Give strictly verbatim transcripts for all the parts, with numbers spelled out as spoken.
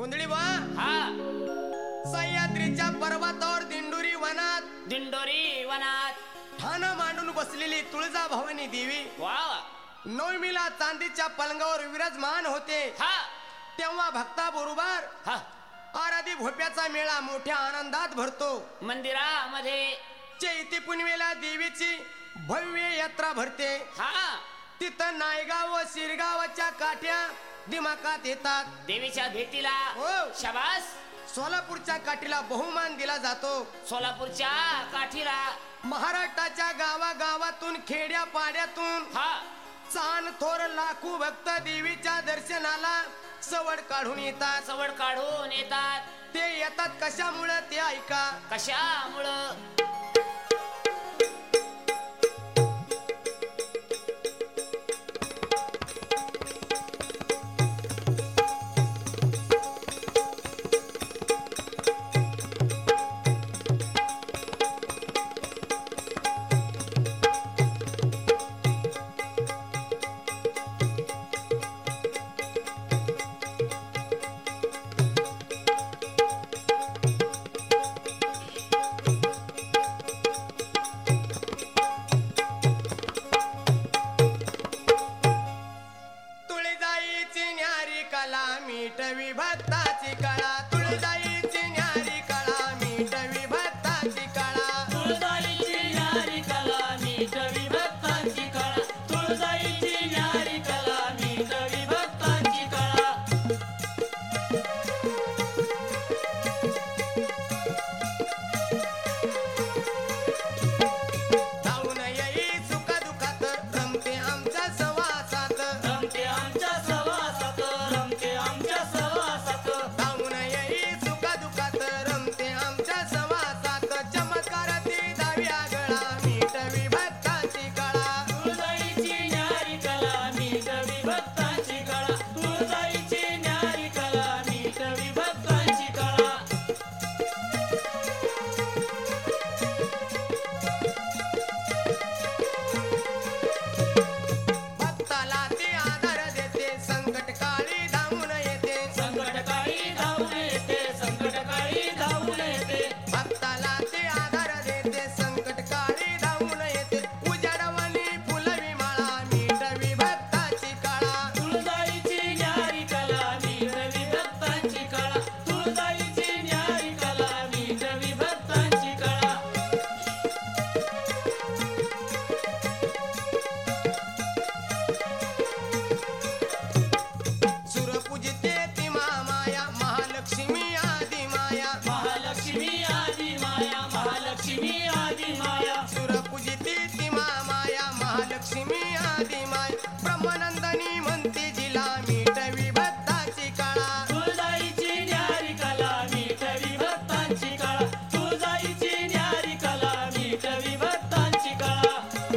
गोंधळी बा हा सह्याद्रीच्या पर्वतावर दिंडोरी वनात दिंडोरी वनात ठाणं मांडून बसलेली तुळजा भवानी देवी वा नवमीला चांदीच्या पलंगावर विराजमान होते. हा तेव्हा भक्ता बरोबर हा आराधी भोप्याचा मेळा मोठ्या आनंदात भरतो. मंदिरामध्ये चैती पुनवेला देवीची भव्य यात्रा भरते. हा तिथं नायगाव व शिरगावच्या काठ्या दिमाकात येतात. देवीच्या भेटीला हो. शाबास. सोलापूरच्या काठीला बहुमान दिला जातो. सोलापूरच्या काठीला महाराष्ट्राच्या गावागावातून खेड्या पाड्यातून हा चान थोर लाखो भक्त देवीच्या दर्शनाला सवड काढून येतात. सवड काढून येतात. ते येतात कशामुळे ते ऐका. कशामुळं? मीठवी भक्ताची कळा तुळजाईची न्यारी कळा मीठवी भक्ताची कळा तुळजाईची न्यारी कला मीठवी भक्तांची कळा तुळजाईची न्यारी कला मीठवी भक्तांची कळा धावून येई सुख दुःखात रमते आमच्या सवासात रमते आमच्या सवासात रमते आमच्या सवासात धावून येई सुख दुःखात रमते आमच्या सवासात चमत्कार ती दाव्या गळा मीठवी भक्ताची कळा तुळजाईची न्यारी कला मीठवी भक्तांची कळा तुळजाईची न्यारी कला मीठवी भक्तांची कळा भक्ताला ती आधार देते संकट काळी धावून येते संकटकाळी धावून येते संकटकाळी धावून येते भक्ताला ती आधार देते संकट काळी धावून येते उजाडवणी फुलवी माळा मीठवी भक्ताची कळा तुळजाईची न्यारी कला मीठवी भक्तांची कळा तुळजाईची न्यारी कला मीठवी भक्तांची कळा सुरपूजिते ती महामाया महालक्ष्मी आदी माया महालक्ष्मी आदी माया महालक्ष्मी आदी माया सुरपूजिते ती महामाया महालक्ष्मी आदी माय ब्रह्मानंदनी म्हणते जिला मीठवी भक्ताची कळा तुळजाईची न्यारी कला मीठवी भक्तांची कळा तुळजाईची न्यारी कला मीठवी भक्तांची कळा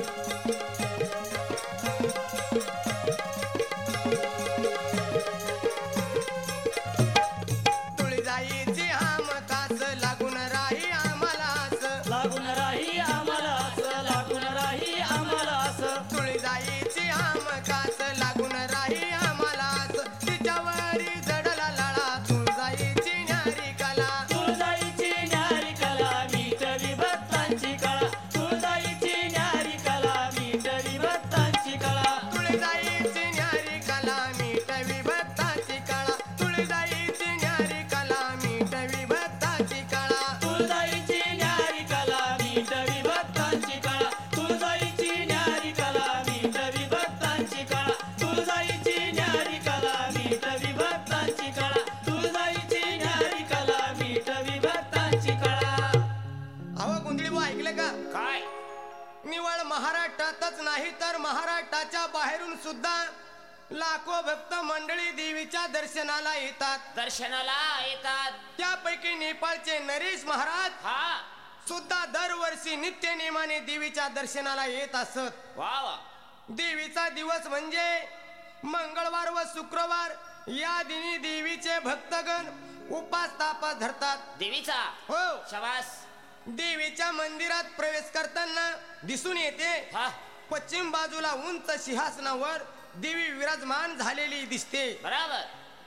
तुळजाईची हमखास लागून राही आम्हाला आस लागून राही आम्हाला असं लागून राही आम्हाला असं तुळजाईची हमखास लागून राही आम्हाला आस तिच्यावरी जडला लळा तुळजाईची न्यारी कला तुळजाईची न्यारी कला मीठवी भक्तांची कळा तुळजाईची न्यारी कला मीठवी भक्तांची कळा तुळजाईची न्यारी कला मीठवी भक्ताची कळा तुळजाईची न्यारी कला मीठवी भक्ताची कळा तुळजाईची न्यारी कला मीठवी भक्तांची कळा तुळजाईची न्यारी कला मीठवी भक्तांची कळा तुळजाईची न्यारी कला मीठवी भक्तांची कळा तुळजाईची न्यारी कला मीठवी भक्तांची कळा अहो गुंदळी बुवा ऐकले का? काय निवळ महाराष्ट्रातच नाही तर महाराष्ट्राच्या बाहेरून सुद्धा लाखो भक्त मंडळी देवीच्या दर्शनाला येतात. दर्शनाला येतात त्यापैकी नेपाळचे नरेश महाराज हा सुद्धा दरवर्षी नित्य नेमाने देवीच्या दर्शनाला येत असत. वा वा देवीचा दिवस म्हणजे मंगळवार व शुक्रवार या दिनी देवीचे भक्तगण उपास तापास धरतात. देवीचा हो शबास देवीच्या मंदिरात प्रवेश करताना दिसून येते हा पश्चिम बाजूला उंच सिंहासनावर देवी विराजमान झालेली दिसते. बराबर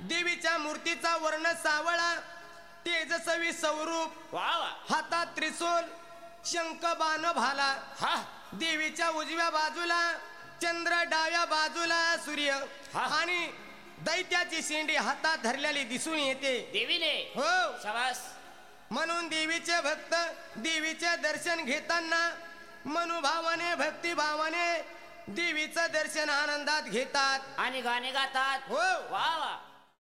देवीच्या मूर्तीचा वर्ण सावळा, तेजस्वी स्वरूप, वा वा हातात त्रिशूल, शंख बाण भाला. हा देवीच्या उजव्या बाजूला चंद्र, डाव्या बाजूला सूर्य हा. आणि दैत्याची शेंडी हातात धरलेली दिसून येते. देवीने हो, शाबास म्हणून देवीचे भक्त देवीचे दर्शन घेताना मनोभावाने भक्तिभावाने देवीचं दर्शन आनंदात घेतात. आणि गाणे गातात. हो, वा वा